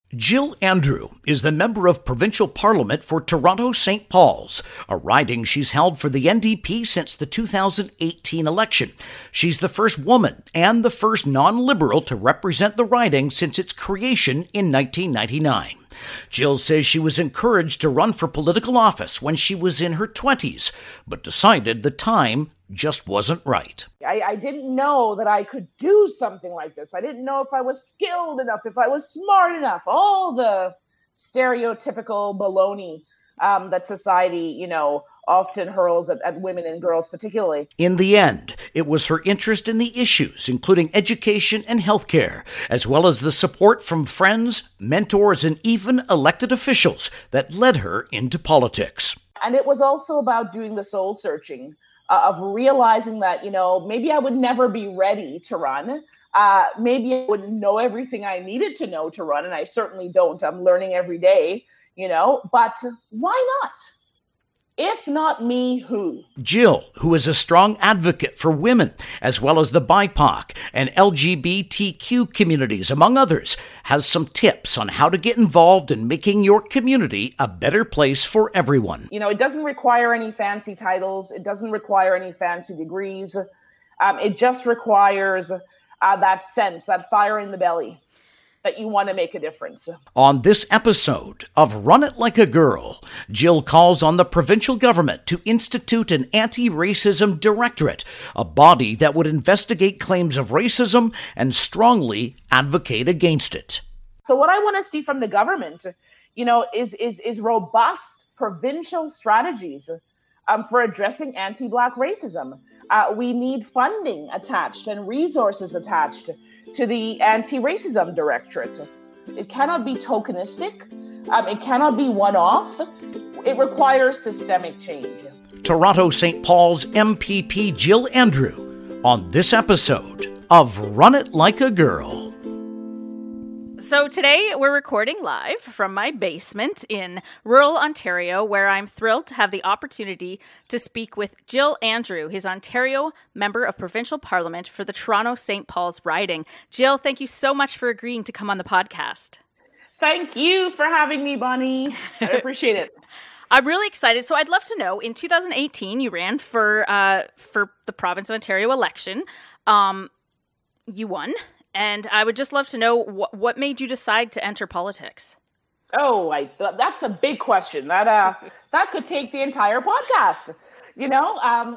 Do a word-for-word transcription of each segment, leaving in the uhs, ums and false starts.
Jill Andrew is the member of provincial parliament for Toronto Saint Paul's, a riding she's held for the N D P since the two thousand eighteen election. She's the first woman and the first non-Liberal to represent the riding since its creation in nineteen ninety-nine. Jill says she was encouraged to run for political office when she was in her twenties, but decided the time just wasn't right. I, I didn't know that I could do something like this. I didn't know if I was skilled enough, if I was smart enough, all the stereotypical baloney um, that society, you know, often hurls at, at women and girls particularly. In the end, it was her interest in the issues, including education and healthcare, as well as the support from friends, mentors, and even elected officials that led her into politics. And it was also about doing the soul searching, uh, of realizing that, you know, maybe I would never be ready to run. Uh, maybe I wouldn't know everything I needed to know to run, and I certainly don't. I'm learning every day, you know, but why not? If not me, who? Jill, who is a strong advocate for women, as well as the B I P O C and L G B T Q communities, among others, has some tips on how to get involved in making your community a better place for everyone. You know, it doesn't require any fancy titles. It doesn't require any fancy degrees. Um, it just requires uh, that sense, that fire in the belly, that you want to make a difference. On this episode of Run It Like a Girl, Jill calls on the provincial government to institute an anti-racism directorate, a body that would investigate claims of racism and strongly advocate against it. So what I want to see from the government, you know, is is is robust provincial strategies um, for addressing anti-Black racism. Uh, we need funding attached and resources attached to the Anti-Racism Directorate. It cannot be tokenistic. Um, it cannot be one-off. It requires systemic change. Toronto Saint Paul's M P P Jill Andrew on this episode of Run It Like a Girl. So today we're recording live from my basement in rural Ontario, where I'm thrilled to have the opportunity to speak with Jill Andrew, his Ontario Member of Provincial Parliament for the Toronto Saint Paul's riding. Jill, thank you so much for agreeing to come on the podcast. Thank you for having me, Bonnie. I appreciate it. I'm really excited. So I'd love to know, in two thousand eighteen, you ran for uh, for the province of Ontario election. Um, you won. And I would just love to know what what made you decide to enter politics. Oh, I, that's a big question. That uh, that could take the entire podcast. You know, um,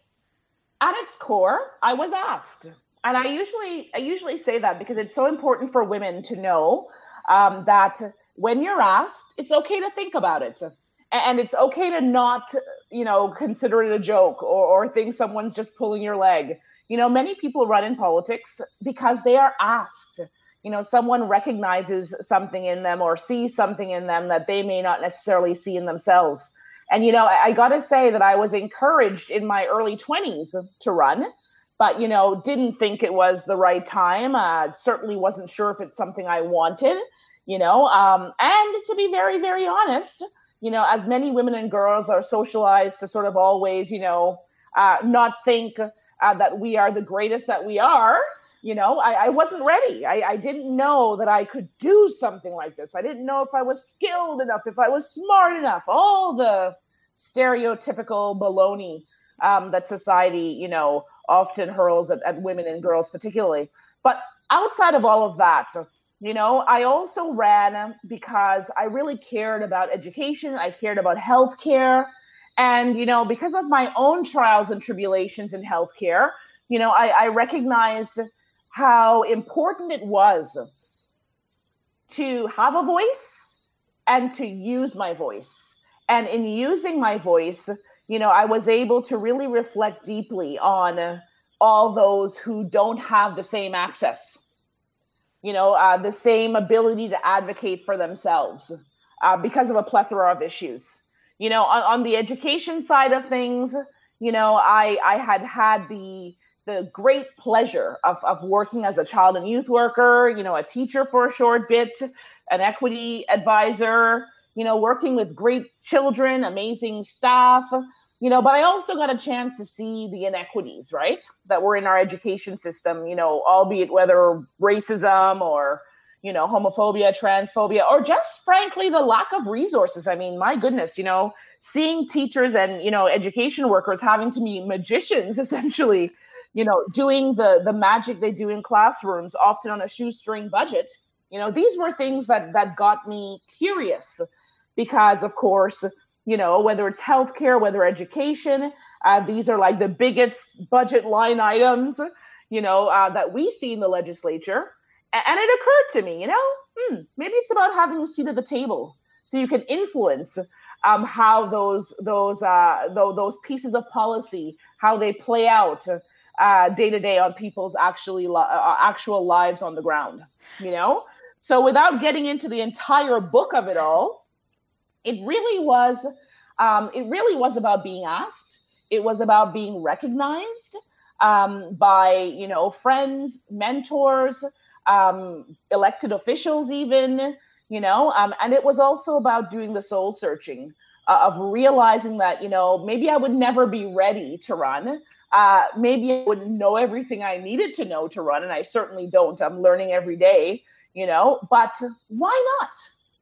at its core, I was asked, and I usually I usually say that because it's so important for women to know um, that when you're asked, it's okay to think about it, and it's okay to not, you know, consider it a joke or, or think someone's just pulling your leg. You know, many people run in politics because they are asked. You know, someone recognizes something in them or sees something in them that they may not necessarily see in themselves. And, you know, I, I got to say that I was encouraged in my early twenties to run, but, you know, didn't think it was the right time. Uh, certainly wasn't sure if it's something I wanted, you know, um, and to be very, very honest, you know, as many women and girls are socialized to sort of always, you know, uh, not think Uh, that we are the greatest that we are, you know, I, I wasn't ready. I, I didn't know that I could do something like this. I didn't know if I was skilled enough, if I was smart enough, all the stereotypical baloney um, that society, you know, often hurls at, at women and girls particularly. But outside of all of that, you know, I also ran because I really cared about education. I cared about healthcare. And, you know, because of my own trials and tribulations in healthcare, you know, I, I recognized how important it was to have a voice and to use my voice. And in using my voice, you know, I was able to really reflect deeply on all those who don't have the same access, you know, uh, the same ability to advocate for themselves uh, because of a plethora of issues. You know, on, on the education side of things, you know, I I had had the the great pleasure of, of working as a child and youth worker, you know, a teacher for a short bit, an equity advisor, you know, working with great children, amazing staff, you know, but I also got a chance to see the inequities, right, that were in our education system, you know, albeit whether racism or, you know, homophobia, transphobia, or just frankly, the lack of resources. I mean, my goodness, you know, seeing teachers and, you know, education workers having to be magicians, essentially, you know, doing the, the magic they do in classrooms, often on a shoestring budget. You know, these were things that, that got me curious because, of course, you know, whether it's healthcare, whether education, uh, these are like the biggest budget line items, you know, uh, that we see in the legislature. And it occurred to me, you know, hmm, maybe it's about having a seat at the table so you can influence um, how those those uh, th- those pieces of policy, how they play out uh, day to day on people's actually li- uh, actual lives on the ground, you know. So without getting into the entire book of it all, it really was um, it really was about being asked. It was about being recognized um, by, you know, friends, mentors, um, elected officials even, you know, um, and it was also about doing the soul searching uh, of realizing that, you know, maybe I would never be ready to run. Uh, maybe I wouldn't know everything I needed to know to run. And I certainly don't. I'm learning every day, you know, but why not?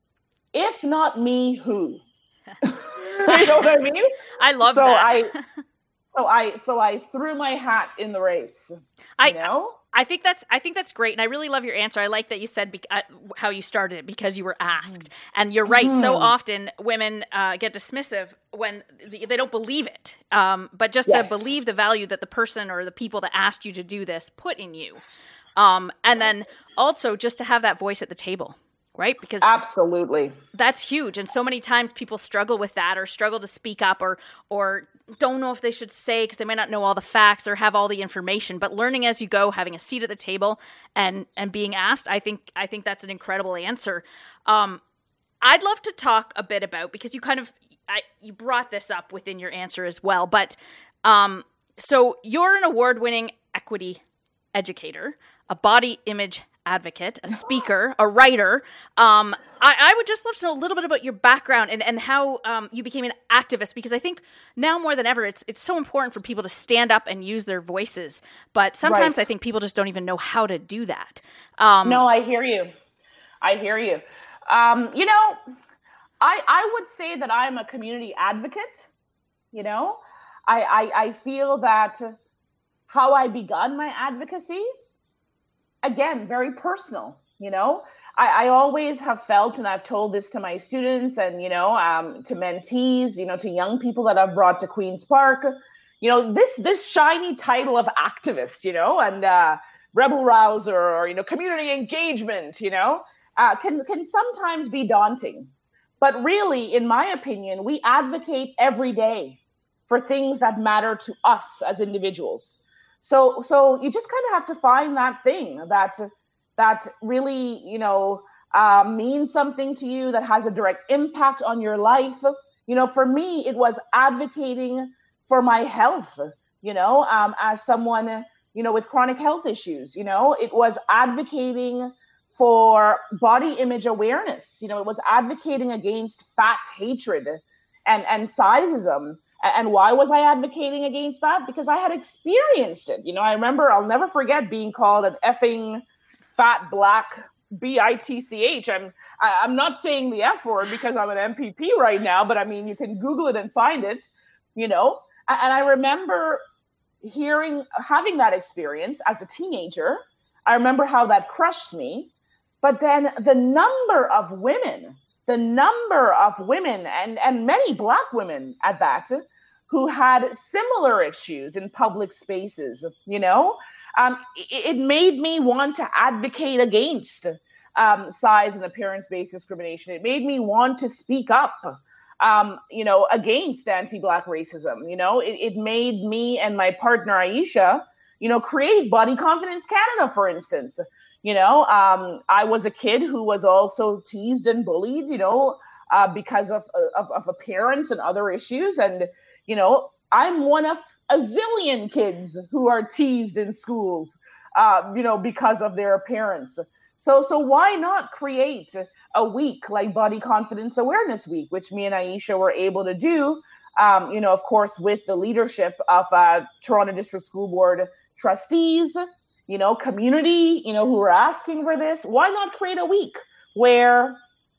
If not me, who? You know what I mean? I love so that. I, so I, so I threw my hat in the race, I you know? I think that's I think that's great, and I really love your answer. I like that you said be- uh, how you started it because you were asked, and you're right. Mm-hmm. So often women uh, get dismissive when the, they don't believe it, um, but just yes. to believe the value that the person or the people that asked you to do this put in you, um, and then also just to have that voice at the table. Right? Because absolutely, that's huge. And so many times people struggle with that or struggle to speak up or or don't know if they should say because they might not know all the facts or have all the information. But learning as you go, having a seat at the table and and being asked, I think I think that's an incredible answer. Um, I'd love to talk a bit about, because you kind of I, you brought this up within your answer as well. But um, so you're an award-winning equity educator, a body image advocate, a speaker, a writer. Um, I, I would just love to know a little bit about your background and, and how um, you became an activist, because I think now more than ever, it's it's so important for people to stand up and use their voices. But sometimes right. I think people just don't even know how to do that. Um, no, I hear you. I hear you. Um, you know, I I would say that I'm a community advocate. You know, I I, I feel that how I begun my advocacy, again, very personal, you know, I, I always have felt, and I've told this to my students and, you know, um, to mentees, you know, to young people that I've brought to Queen's Park, you know, this, this shiny title of activist, you know, and uh, rebel rouser or, you know, community engagement, you know, uh, can, can sometimes be daunting. But really, in my opinion, we advocate every day for things that matter to us as individuals. So, so you just kind of have to find that thing that that really, you know, uh, means something to you, that has a direct impact on your life. You know, for me, it was advocating for my health. You know, um, as someone, you know, with chronic health issues. You know, it was advocating for body image awareness. You know, it was advocating against fat hatred and and sizeism. And why was I advocating against that? Because I had experienced it. You know, I remember, I'll never forget being called an effing fat black B I T C H. I'm I, I'm not saying the F word because I'm an M P P right now, but I mean, you can Google it and find it, you know. And, and I remember hearing, having that experience as a teenager. I remember how that crushed me. But then the number of women, the number of women and, and many Black women at that, who had similar issues in public spaces, you know, um, it, it made me want to advocate against um, size and appearance-based discrimination. It made me want to speak up, um, you know, against anti-Black racism. You know, it, it made me and my partner, Aisha, you know, create Body Confidence Canada, for instance. You know, um, I was a kid who was also teased and bullied, you know, uh, because of, of, of appearance and other issues. And, you know, I'm one of a zillion kids who are teased in schools, uh, you know, because of their appearance. So, so why not create a week like Body Confidence Awareness Week, which me and Aisha were able to do, um, you know, of course, with the leadership of uh, Toronto District School Board trustees, you know, community, you know, who are asking for this. Why not create a week where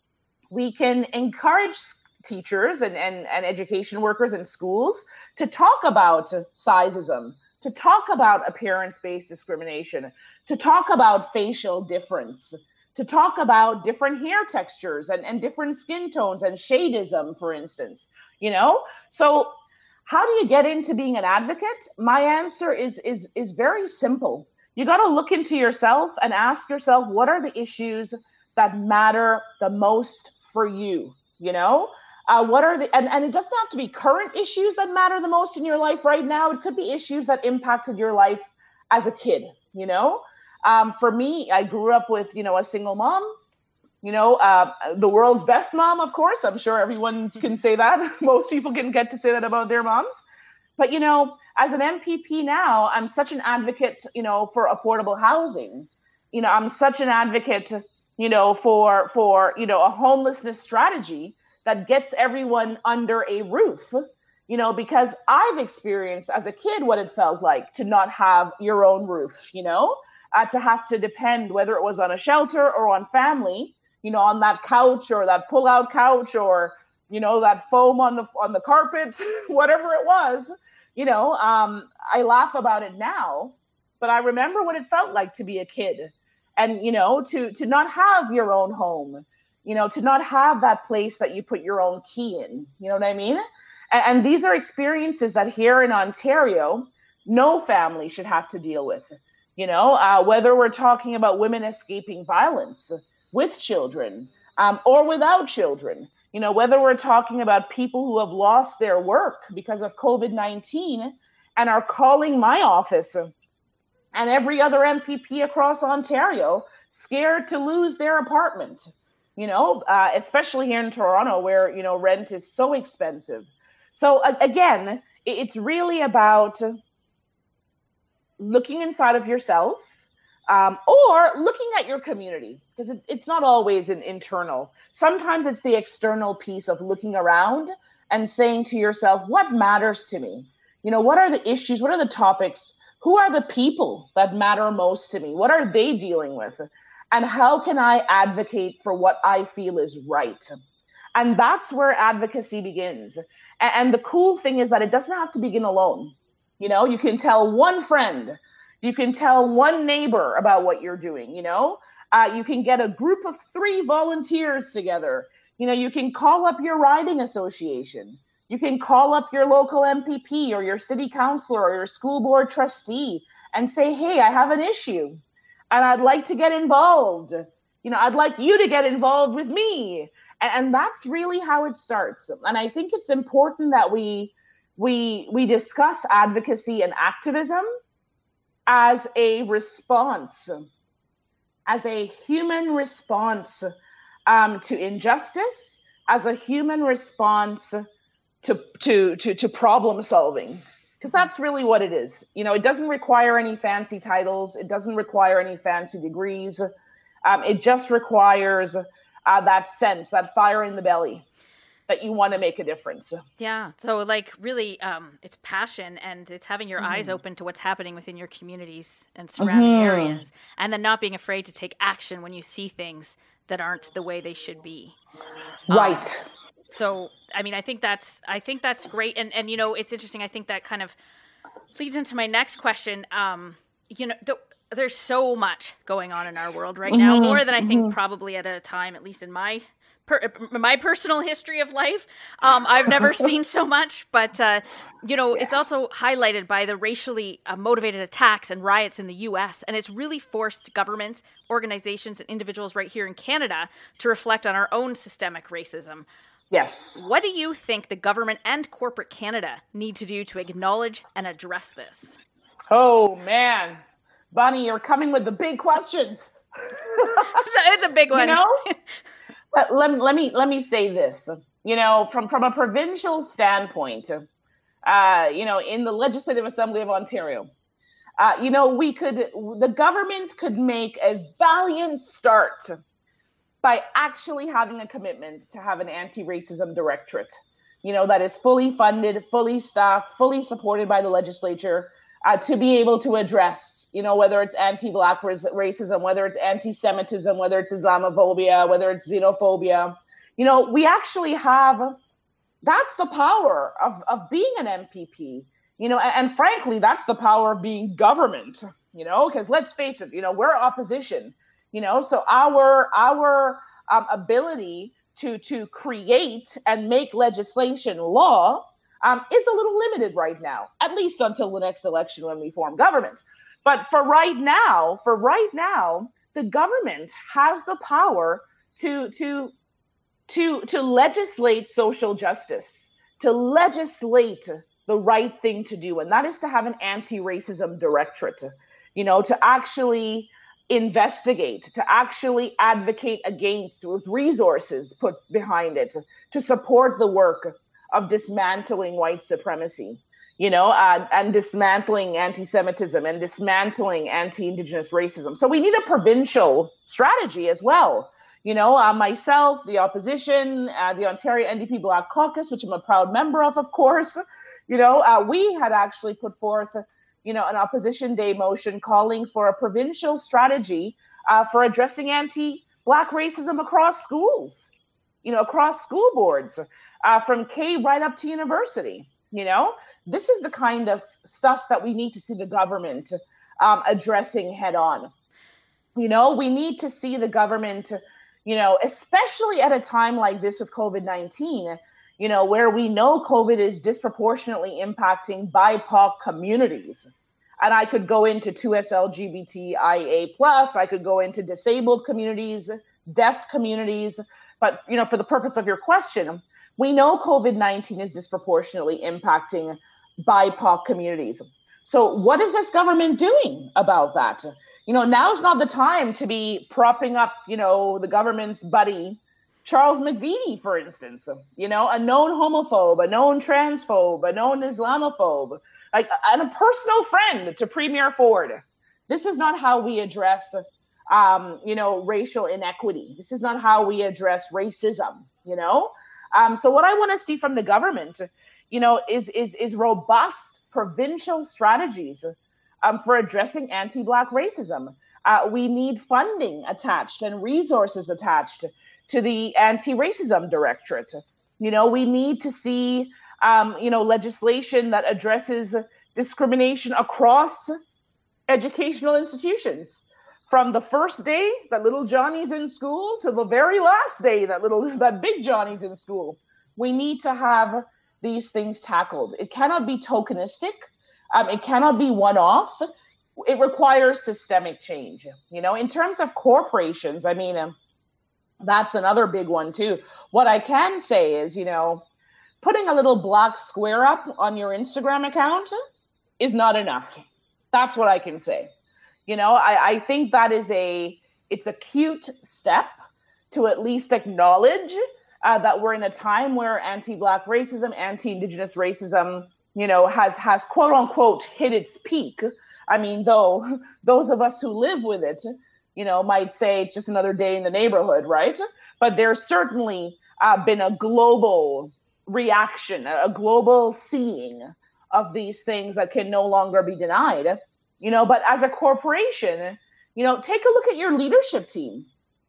we can encourage teachers and, and, and education workers in schools to talk about sizeism, to talk about appearance-based discrimination, to talk about facial difference, to talk about different hair textures and, and different skin tones and shadeism, for instance, you know? So how do you get into being an advocate? My answer is, is, is very simple. You got to look into yourself and ask yourself, what are the issues that matter the most for you? You know, uh, what are the, and, and it doesn't have to be current issues that matter the most in your life right now. It could be issues that impacted your life as a kid, you know? Um, for me, I grew up with, you know, a single mom, you know, uh, the world's best mom, of course. I'm sure everyone can say that. Most people can get to say that about their moms. But, you know, as an M P P now, I'm such an advocate, you know, for affordable housing. You know, I'm such an advocate, you know, for, for, you know, a homelessness strategy that gets everyone under a roof, you know, because I've experienced as a kid what it felt like to not have your own roof, you know, uh, to have to depend, whether it was on a shelter or on family, you know, on that couch or that pull-out couch or, you know, that foam on the on the carpet, whatever it was, you know, um, I laugh about it now, but I remember what it felt like to be a kid and, you know, to to not have your own home, you know, to not have that place that you put your own key in, you know what I mean? And, and these are experiences that here in Ontario, no family should have to deal with, you know, uh, whether we're talking about women escaping violence with children um, or without children, you know, whether we're talking about people who have lost their work because of COVID nineteen and are calling my office and every other M P P across Ontario scared to lose their apartment, you know, uh, especially here in Toronto where, you know, rent is so expensive. So uh, again, it's really about looking inside of yourself, Um, or looking at your community, because it, it's not always an internal. Sometimes it's the external piece of looking around and saying to yourself, what matters to me? You know, what are the issues? What are the topics? Who are the people that matter most to me? What are they dealing with? And how can I advocate for what I feel is right? And that's where advocacy begins. And, and the cool thing is that it doesn't have to begin alone. You know, you can tell one friend, you can tell one neighbor about what you're doing, you know, uh, you can get a group of three volunteers together. You know, you can call up your riding association. You can call up your local M P P or your city councilor or your school board trustee and say, hey, I have an issue and I'd like to get involved. You know, I'd like you to get involved with me. And, and that's really how it starts. And I think it's important that we we we discuss advocacy and activism as a response, as a human response um, to injustice, as a human response to to to, to problem solving, because that's really what it is. You know, it doesn't require any fancy titles. It doesn't require any fancy degrees. Um, it just requires uh, that sense, that fire in the belly, that you want to make a difference. Yeah. So like really um, it's passion and it's having your mm. eyes open to what's happening within your communities and surrounding mm-hmm. areas, and then not being afraid to take action when you see things that aren't the way they should be. Right. Um, so, I mean, I think that's, I think that's great. And, and, you know, it's interesting. I think that kind of leads into my next question. Um, you know, the, there's so much going on in our world right now, mm-hmm. more than I think mm-hmm. probably at a time, at least in my Per, my personal history of life. Um, I've never seen so much, but, uh, you know, yeah. it's also highlighted by the racially uh, motivated attacks and riots in the U S, and it's really forced governments, organizations, and individuals right here in Canada to reflect on our own systemic racism. Yes. What do you think the government and corporate Canada need to do to acknowledge and address this? Oh, man. Bonnie, you're coming with the big questions. It's a big one. You know? Let, let, let me let me say this, you know, from, from a provincial standpoint, uh, you know, in the Legislative Assembly of Ontario, uh, you know, we could, the government could make a valiant start by actually having a commitment to have an anti-racism directorate, you know, that is fully funded, fully staffed, fully supported by the legislature, uh, to be able to address, you know, whether it's anti-Black racism, whether it's anti-Semitism, whether it's Islamophobia, whether it's xenophobia. You know, we actually have, that's the power of, of being an M P P, you know, and, and frankly, that's the power of being government, you know, because let's face it, you know, we're opposition, you know, so our, our um, ability to, to create and make legislation law um, is a little limited right now, at least until the next election when we form government. But for right now, for right now, the government has the power to, to, to, to legislate social justice, to legislate the right thing to do. And that is to have an anti-racism directorate, you know, to actually investigate, to actually advocate against, with resources put behind it, to support the work of dismantling white supremacy, you know, uh, and dismantling anti-Semitism and dismantling anti-Indigenous racism. So we need a provincial strategy as well. You know, uh, myself, the opposition, uh, the Ontario N D P Black Caucus, which I'm a proud member of, of course, you know, uh, we had actually put forth, you know, an opposition day motion calling for a provincial strategy uh, for addressing anti-Black racism across schools, you know, across school boards, uh, from K right up to university. You know, this is the kind of stuff that we need to see the government um, addressing head on. You know, we need to see the government, you know, especially at a time like this with COVID nineteen, you know, where we know COVID is disproportionately impacting B I P O C communities. And I could go into two S L G B T I A plus, I could go into disabled communities, deaf communities. But, you know, for the purpose of your question, we know COVID nineteen is disproportionately impacting B I P O C communities. So what is this government doing about that? You know, now's not the time to be propping up, you know, the government's buddy, Charles McVety, for instance, you know, a known homophobe, a known transphobe, a known Islamophobe, like, and a personal friend to Premier Ford. This is not how we address, um, you know, racial inequity. This is not how we address racism, you know? Um, so what I want to see from the government, you know, is, is, is robust provincial strategies um, for addressing anti-Black racism. Uh, we need funding attached and resources attached to the anti-racism directorate. You know, we need to see, um, you know, legislation that addresses discrimination across educational institutions, from the first day that little Johnny's in school to the very last day that little that big Johnny's in school. We need to have these things tackled. It cannot be tokenistic. Um, it cannot be one-off. It requires systemic change. You know, in terms of corporations, I mean, um, that's another big one too. What I can say is, you know, putting a little black square up on your Instagram account is not enough. That's what I can say. You know, I, I think that is a, it's a cute step to at least acknowledge uh, that we're in a time where anti-Black racism, anti-Indigenous racism, you know, has, has quote unquote hit its peak. I mean, though those of us who live with it, you know, might say it's just another day in the neighborhood, right? But there's certainly uh, been a global reaction, a global seeing of these things that can no longer be denied. You know, but as a corporation, you know, take a look at your leadership team.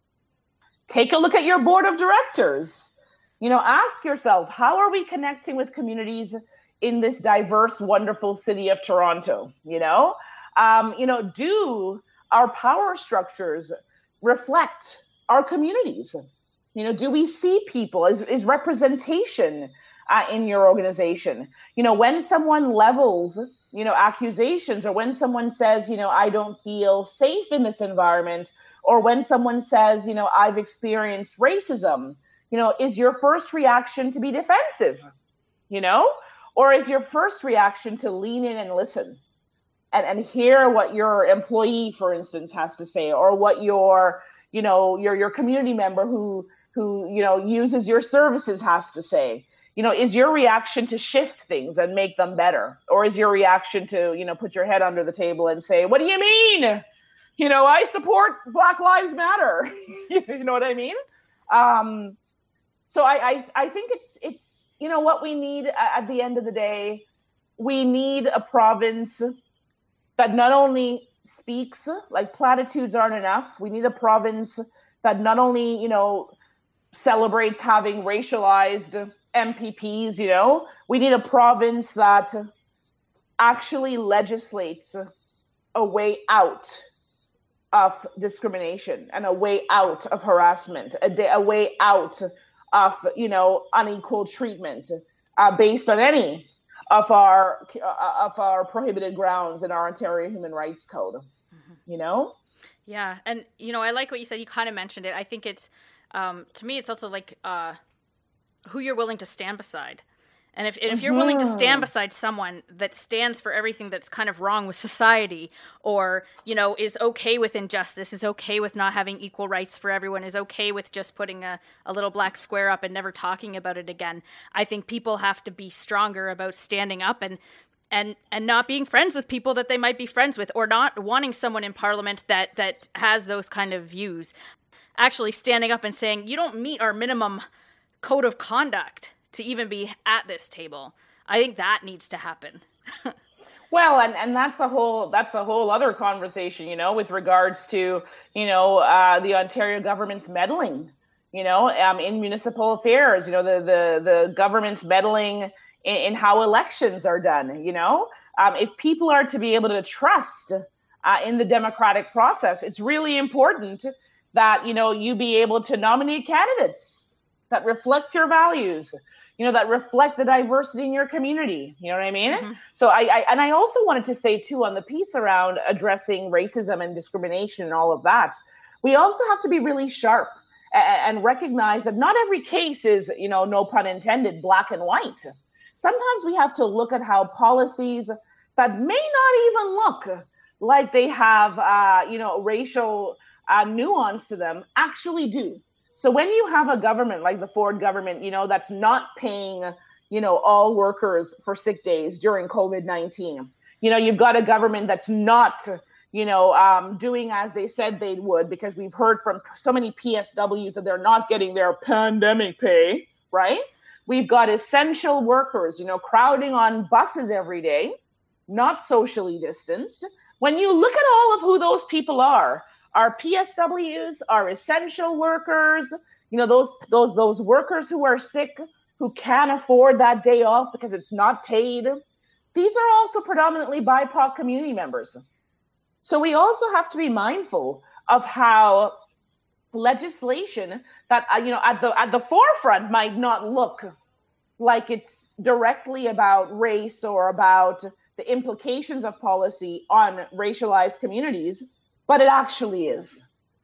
Take a look at your board of directors. You know, ask yourself, how are we connecting with communities in this diverse, wonderful city of Toronto? You know, um, you know, do our power structures reflect our communities? You know, do we see people? Is, is representation uh, in your organization? You know, when someone levels, you know, accusations, or when someone says, you know, I don't feel safe in this environment, or when someone says, you know, I've experienced racism, you know, is your first reaction to be defensive, you know, or is your first reaction to lean in and listen and, and hear what your employee, for instance, has to say, or what your, you know, your, your community member who, who, you know, uses your services has to say? You know, is your reaction to shift things and make them better? Or is your reaction to, you know, put your head under the table and say, what do you mean? You know, I support Black Lives Matter. You know what I mean? Um, so I, I, I think it's, it's, you know, what we need at the end of the day, we need a province that not only speaks, like platitudes aren't enough. We need a province that not only, you know, celebrates having racialized M P Ps, you know, we need a province that actually legislates a way out of discrimination and a way out of harassment, a, day, a way out of, you know, unequal treatment uh, based on any of our uh, of our prohibited grounds in our Ontario Human Rights Code, mm-hmm. you know? Yeah. And, you know, I like what you said. You kind of mentioned it. I think it's, um, to me, it's also like uh, who you're willing to stand beside. And if, and if you're mm-hmm. willing to stand beside someone that stands for everything that's kind of wrong with society, or, you know, is okay with injustice, is okay with not having equal rights for everyone, is okay with just putting a, a little black square up and never talking about it again, I think people have to be stronger about standing up and and and not being friends with people that they might be friends with, or not wanting someone in Parliament that that has those kind of views. Actually standing up and saying, you don't meet our minimum code of conduct to even be at this table. I think that needs to happen. Well, and, and that's a whole that's a whole other conversation, you know, with regards to, you know, uh, the Ontario government's meddling, you know, um, in municipal affairs, you know, the the, the government's meddling in, in how elections are done, you know. Um, if people are to be able to trust uh, in the democratic process, it's really important that, you know, you be able to nominate candidates that reflect your values, you know, that reflect the diversity in your community. You know what I mean? Mm-hmm. So I, I, and I also wanted to say too, on the piece around addressing racism and discrimination and all of that, we also have to be really sharp and, and recognize that not every case is, you know, no pun intended, black and white. Sometimes we have to look at how policies that may not even look like they have, uh, you know, racial uh, nuance to them actually do. So when you have a government like the Ford government, you know, that's not paying, you know, all workers for sick days during COVID nineteen, you know, you've got a government that's not, you know, um, doing as they said they would, because we've heard from so many P S Ws that they're not getting their pandemic pay, right? We've got essential workers, you know, crowding on buses every day, not socially distanced. When you look at all of who those people are, our P S Ws, our essential workers, you know, those those those workers who are sick, who can't afford that day off because it's not paid. These are also predominantly B I P O C community members. So we also have to be mindful of how legislation that, uh, you know, at the at the forefront might not look like it's directly about race or about the implications of policy on racialized communities, but it actually is,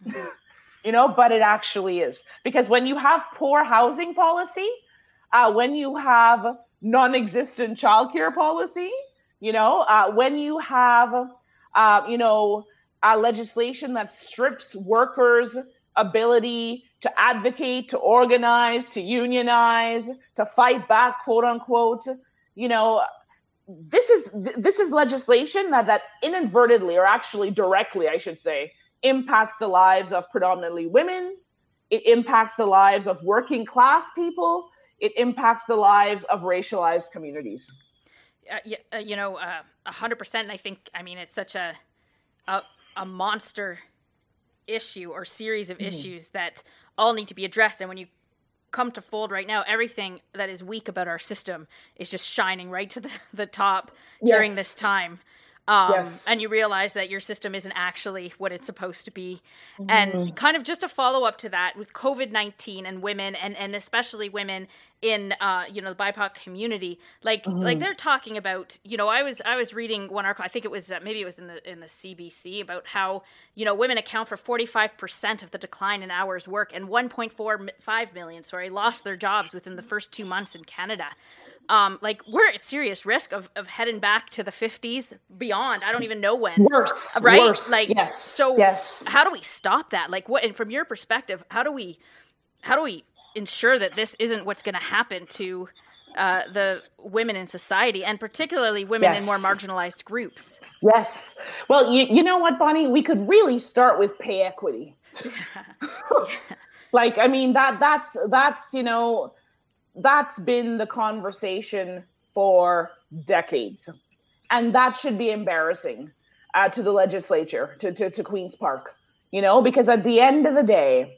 you know, but it actually is. Because when you have poor housing policy, uh, when you have non-existent childcare policy, you know, uh, when you have, uh, you know, uh, legislation that strips workers' ability to advocate, to organize, to unionize, to fight back, quote unquote, you know, This is this is legislation that, that inadvertently, or actually directly, I should say, impacts the lives of predominantly women. It impacts the lives of working class people. It impacts the lives of racialized communities. Uh, yeah, uh, you know, a uh, hundred percent. I think, I mean, it's such a a, a monster issue or series of mm-hmm. issues that all need to be addressed. And when you come to fold right now, everything that is weak about our system is just shining right to the, the top during yes. this time. Um, yes. And you realize that your system isn't actually what it's supposed to be. Mm-hmm. And kind of just a follow up to that with COVID nineteen and women, and, and especially women in, uh, you know, the B I P O C community, like, mm-hmm. like they're talking about, you know, I was, I was reading one article, I think it was, uh, maybe it was in the, in the C B C, about how, you know, women account for forty-five percent of the decline in hours work, and one point four five million, sorry, lost their jobs within the first two months in Canada. Um, like, we're at serious risk of, of heading back to the fifties, beyond. I don't even know when. Worse, right? Worse. Like, yes. So yes. how do we stop that? Like, what? And from your perspective, how do we, how do we ensure that this isn't what's going to happen to uh, the women in society, and particularly women yes. in more marginalized groups? Yes. Well, you, you know what, Bonnie? We could really start with pay equity. Like, I mean, that that's that's you know. That's been the conversation for decades. And that should be embarrassing. uh, to the legislature, to, to, to Queen's Park, you know, because at the end of the day,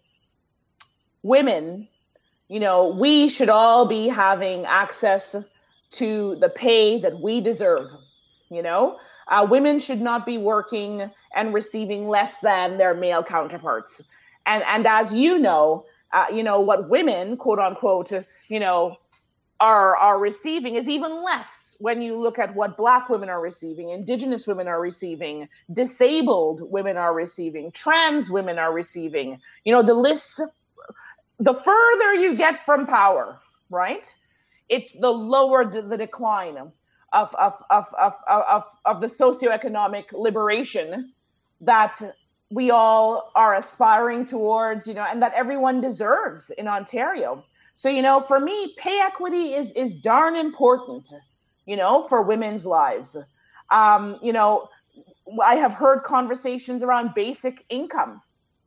women, you know, we should all be having access to the pay that we deserve, you know. Uh, women should not be working and receiving less than their male counterparts. And and as you know, uh, you know, what women, quote unquote, you know, are are receiving is even less when you look at what Black women are receiving, Indigenous women are receiving, disabled women are receiving, trans women are receiving. You know, the list, the further you get from power, right? It's the lower the, the decline of of, of of of of the socioeconomic liberation that we all are aspiring towards, you know, and that everyone deserves in Ontario. So, you know, for me, pay equity is is darn important, you know, for women's lives. Um, you know, I have heard conversations around basic income.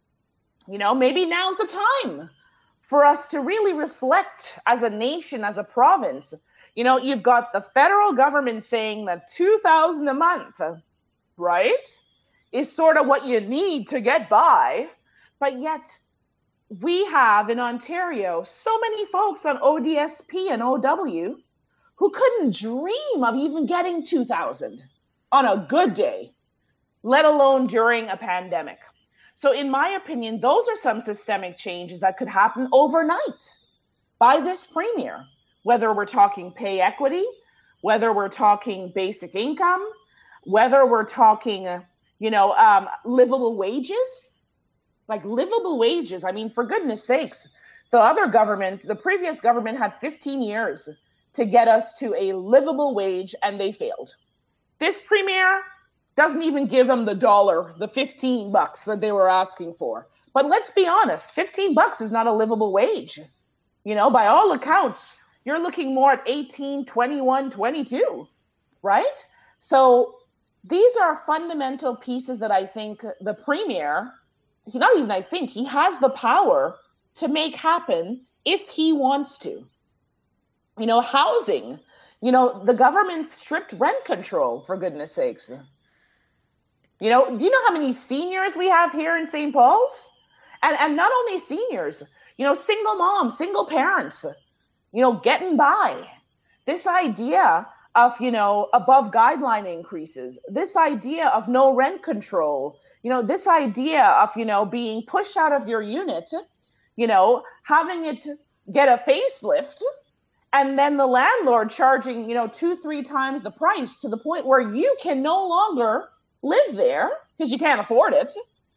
You know, maybe now's the time for us to really reflect as a nation, as a province. You know, you've got the federal government saying that two thousand dollars a month, right, is sort of what you need to get by. But yet we have in Ontario so many folks on O D S P and O W who couldn't dream of even getting two thousand dollars on a good day, let alone during a pandemic. So in my opinion, those are some systemic changes that could happen overnight by this premier, whether we're talking pay equity, whether we're talking basic income, whether we're talking, you know, um, livable wages, like livable wages. I mean, for goodness sakes, the other government, the previous government had fifteen years to get us to a livable wage and they failed. This premier doesn't even give them the dollar, the fifteen bucks that they were asking for. But let's be honest, fifteen bucks is not a livable wage. You know, by all accounts, you're looking more at eighteen, twenty-one, twenty-two, right? So these are fundamental pieces that I think the premier, he not even I think, he has the power to make happen if he wants to. You know, housing, you know, the government stripped rent control, for goodness sakes. You know, do you know how many seniors we have here in Saint Paul's? And and not only seniors, you know, single moms, single parents, you know, getting by. This idea of, you know, above guideline increases, this idea of no rent control, you know, this idea of, you know, being pushed out of your unit, you know, having it get a facelift, and then the landlord charging, you know, two, three times the price to the point where you can no longer live there because you can't afford it.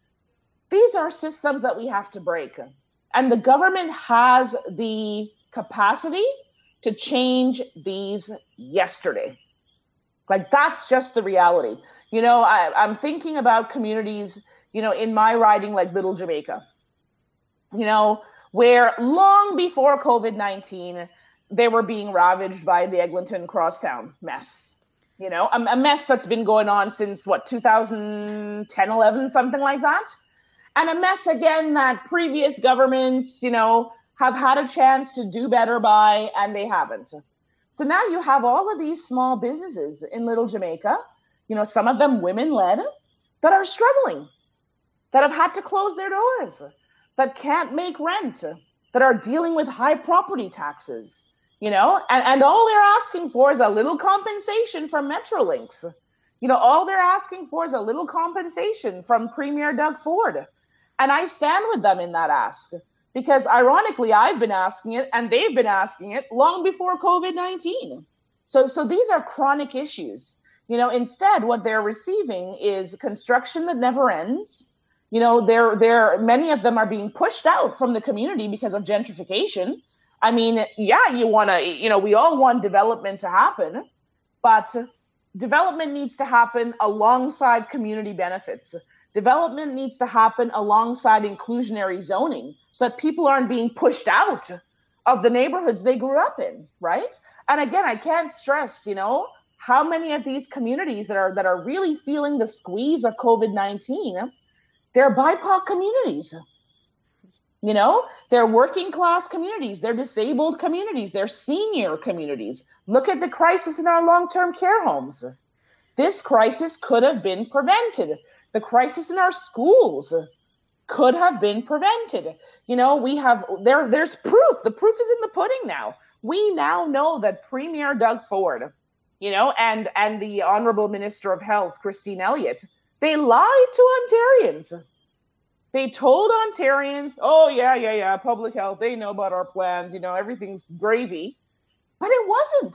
These are systems that we have to break. And the government has the capacity to change these yesterday. Like, that's just the reality. You know, I, I'm thinking about communities, you know, in my riding, like Little Jamaica, you know, where long before COVID nineteen, they were being ravaged by the Eglinton Crosstown mess. You know, a, a mess that's been going on since, what, two thousand ten, eleven, something like that. And a mess, again, that previous governments, you know, have had a chance to do better by, and they haven't. So now you have all of these small businesses in Little Jamaica, you know, some of them women-led, that are struggling, that have had to close their doors, that can't make rent, that are dealing with high property taxes. You know, and, and all they're asking for is a little compensation from Metrolinx. You know, all they're asking for is a little compensation from Premier Doug Ford. And I stand with them in that ask. Because ironically, I've been asking it and they've been asking it long before COVID nineteen. So, so these are chronic issues. You know, instead, what they're receiving is construction that never ends. You know, they're, they're, many of them are being pushed out from the community because of gentrification. I mean, yeah, you want to, you know, we all want development to happen, but development needs to happen alongside community benefits. Development needs to happen alongside inclusionary zoning so that people aren't being pushed out of the neighborhoods they grew up in, right? And again, I can't stress, you know, how many of these communities that are that are really feeling the squeeze of COVID nineteen, they're B I P O C communities. You know, they're working class communities, they're disabled communities, they're senior communities. Look at the crisis in our long-term care homes. this crisis could have been prevented. The crisis in our schools could have been prevented. You know, we have, there. there's proof. The proof is in the pudding now. We now know that Premier Doug Ford, you know, and, and the Honorable Minister of Health, Christine Elliott, they lied to Ontarians. They told Ontarians, oh, yeah, yeah, yeah, public health, they know about our plans, you know, everything's gravy. But it wasn't.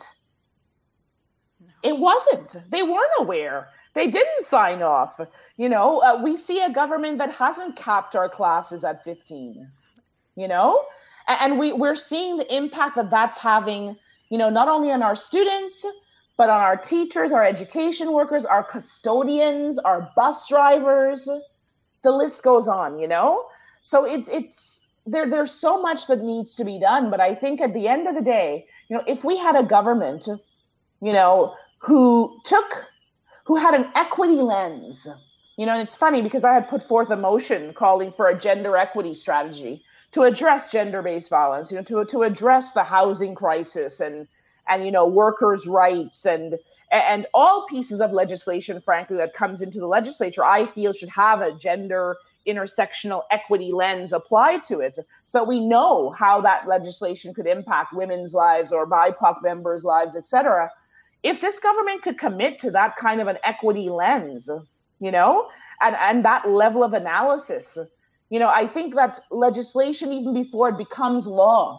No. It wasn't. They weren't aware. They didn't sign off. You know, uh, we see a government that hasn't capped our classes at fifteen, you know, and, and we, we're seeing the impact that that's having, you know, not only on our students, but on our teachers, our education workers, our custodians, our bus drivers. The list goes on, you know? So it's, it's there. there's so much that needs to be done. But I think at the end of the day, you know, if we had a government, you know, who took, who had an equity lens, you know, and it's funny because I had put forth a motion calling for a gender equity strategy to address gender-based violence, you know, to, to address the housing crisis and, and, you know, workers' rights and, and all pieces of legislation, frankly, that comes into the legislature, I feel should have a gender intersectional equity lens applied to it. So we know how that legislation could impact women's lives or B I P O C members' lives, et cetera. If this government could commit to that kind of an equity lens, you know, and, and that level of analysis, you know, I think that legislation, even before it becomes law,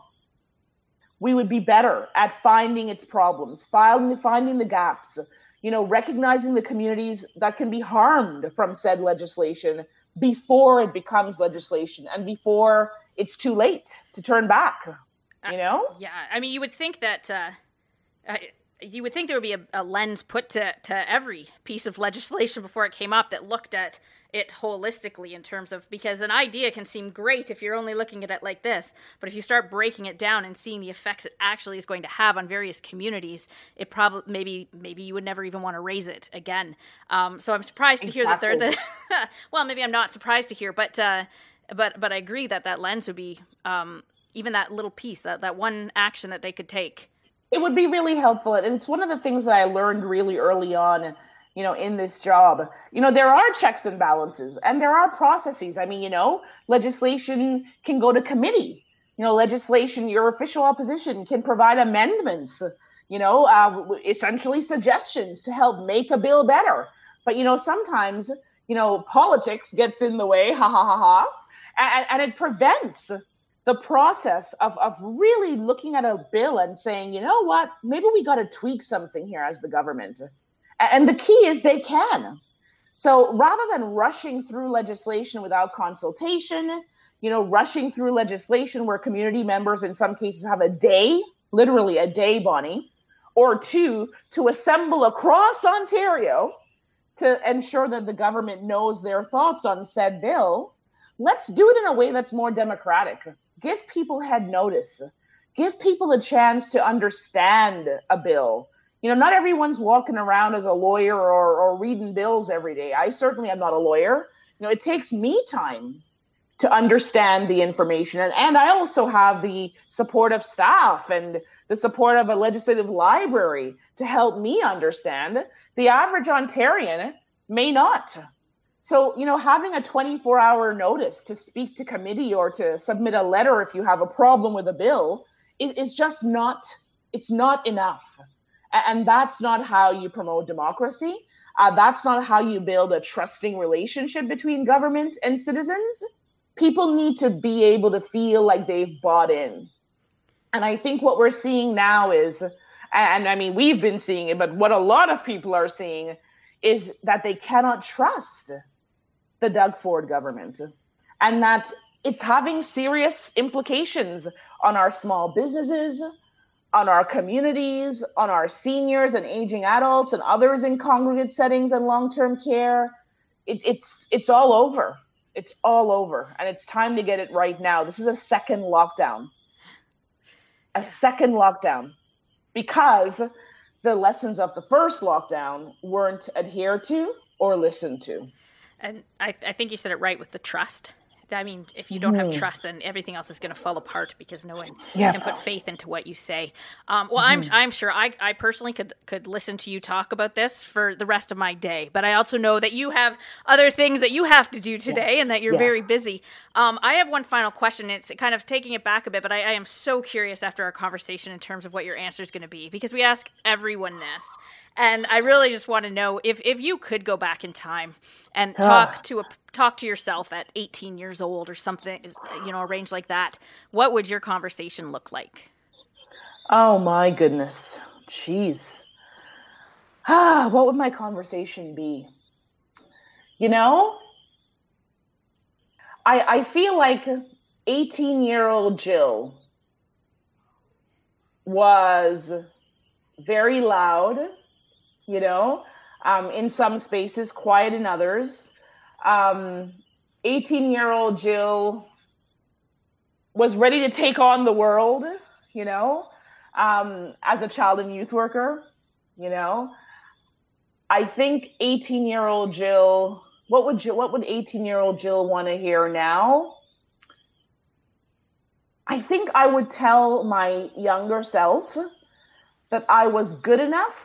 we would be better at finding its problems, finding, finding the gaps, you know, recognizing the communities that can be harmed from said legislation before it becomes legislation and before it's too late to turn back, you know? Uh, yeah, I mean, you would think that, uh, uh, you would think there would be a, a lens put to, to every piece of legislation before it came up that looked at it holistically in terms of, because an idea can seem great if you're only looking at it like this, but if you start breaking it down and seeing the effects it actually is going to have on various communities, it probably, maybe, maybe you would never even want to raise it again. Um, so I'm surprised to exactly. hear that they're the, well, maybe I'm not surprised to hear, but, uh, but, but I agree that that lens would be, um, even that little piece, that, that one action that they could take. It would be really helpful. And it's one of the things that I learned really early on, you know, in this job. You know, there are checks and balances and there are processes. I mean, you know, legislation can go to committee. You know, legislation, your official opposition can provide amendments, you know, uh, essentially suggestions to help make a bill better. But, you know, sometimes, you know, politics gets in the way, ha ha ha ha, and, and it prevents the process of, of really looking at a bill and saying, you know what, maybe we got to tweak something here as the government. And the key is they can. So rather than rushing through legislation without consultation, you know, rushing through legislation where community members in some cases have a day, literally a day, Bonnie, or two, to assemble across Ontario to ensure that the government knows their thoughts on said bill, let's do it in a way that's more democratic. Give people head notice. Give people a chance to understand a bill. You know, not everyone's walking around as a lawyer or, or reading bills every day. I certainly am not a lawyer. You know, it takes me time to understand the information. And, and I also have the support of staff and the support of a legislative library to help me understand. The average Ontarian may not. So, you know, having a twenty-four hour notice to speak to committee or to submit a letter if you have a problem with a bill is, is just not, it's not enough. And that's not how you promote democracy. Uh, that's not how you build a trusting relationship between government and citizens. People need to be able to feel like they've bought in. And I think what we're seeing now is, and I mean, we've been seeing it, but what a lot of people are seeing is that they cannot trust the Doug Ford government, and that it's having serious implications on our small businesses, on our communities, on our seniors and aging adults and others in congregate settings and long-term care. It, it's it's all over. It's all over. And it's time to get it right now. This is a second lockdown. A second lockdown. Because the lessons of the first lockdown weren't adhered to or listened to. And I, I think you said it right with the trust. I mean, if you don't have trust, then everything else is going to fall apart because no one Yeah. can put faith into what you say. Um, well, I'm I'm sure I, I personally could could listen to you talk about this for the rest of my day. But I also know that you have other things that you have to do today Yes. and that you're Yes. very busy. Um, I have one final question. It's kind of taking it back a bit, but I, I am so curious after our conversation in terms of what your answer is going to be, because we ask everyone this. And I really just want to know if, if you could go back in time and talk to a talk to yourself at eighteen years old or something, you know, a range like that, what would your conversation look like? Oh my goodness. Jeez. Ah, what would my conversation be? You know, I I feel like eighteen-year-old Jill was very loud, you know, um, in some spaces, quiet in others. Um, eighteen-year-old Jill was ready to take on the world, you know, um, as a child and youth worker, you know. I think eighteen-year-old Jill, what would you, what would eighteen-year-old Jill want to hear now? I think I would tell my younger self that I was good enough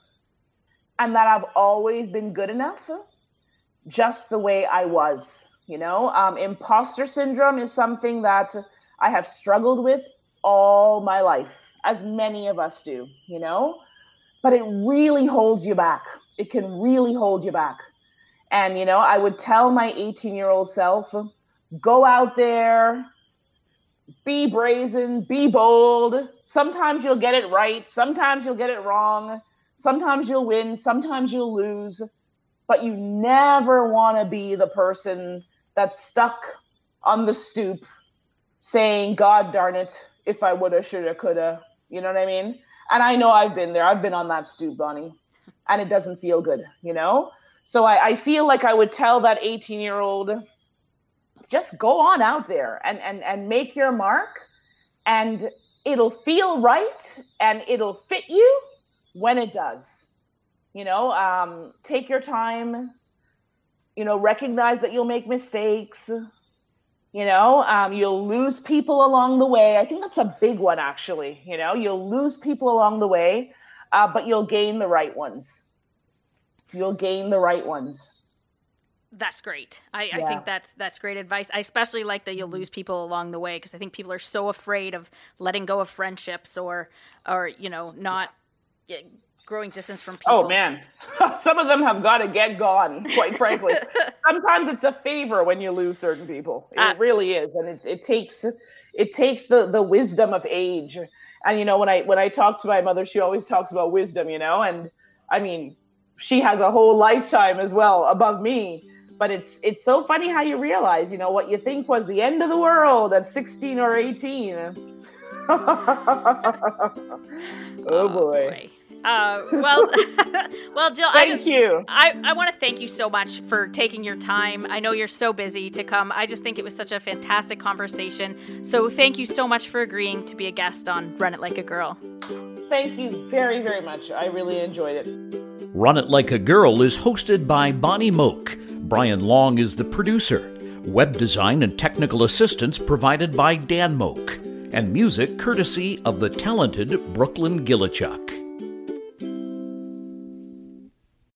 and that I've always been good enough, just the way I was, you know. Um, imposter syndrome is something that I have struggled with all my life, as many of us do, you know, but it really holds you back. It can really hold you back. And, you know, I would tell my eighteen-year-old self, go out there, be brazen, be bold. Sometimes you'll get it right. Sometimes you'll get it wrong. Sometimes you'll win. Sometimes you'll lose. But you never want to be the person that's stuck on the stoop saying, God darn it, if I woulda, shoulda, coulda. You know what I mean? And I know I've been there. I've been on that stoop, Bonnie. And it doesn't feel good, you know? So I, I feel like I would tell that eighteen-year-old, just go on out there and, and, and make your mark. And it'll feel right and it'll fit you when it does. You know, um, take your time, you know, recognize that you'll make mistakes, you know, um, you'll lose people along the way. I think that's a big one, actually. You know, you'll lose people along the way, uh, but you'll gain the right ones. You'll gain the right ones. That's great. I, Yeah. I think that's that's great advice. I especially like that you'll lose people along the way, because I think people are so afraid of letting go of friendships or, or you know, not growing distance from people. Oh, man. Some of them have got to get gone, quite frankly. Sometimes it's a favor when you lose certain people. It Uh, really is. And it, it takes it takes the, the wisdom of age. And, you know, when I when I talk to my mother, she always talks about wisdom, you know, and I mean, she has a whole lifetime as well above me. But it's it's so funny how you realize, you know, what you think was the end of the world at sixteen or eighteen. oh, Oh, boy. boy. Uh, well, well, Jill, I Thank just, you. I, I want to thank you so much for taking your time. I know you're so busy to come. I just think it was such a fantastic conversation. So thank you so much for agreeing to be a guest on Run It Like a Girl. Thank you very, very much. I really enjoyed it. Run It Like a Girl is hosted by Bonnie Moak. Brian Long is the producer. Web design and technical assistance provided by Dan Moak. And music courtesy of the talented Brooklyn Gillichuk.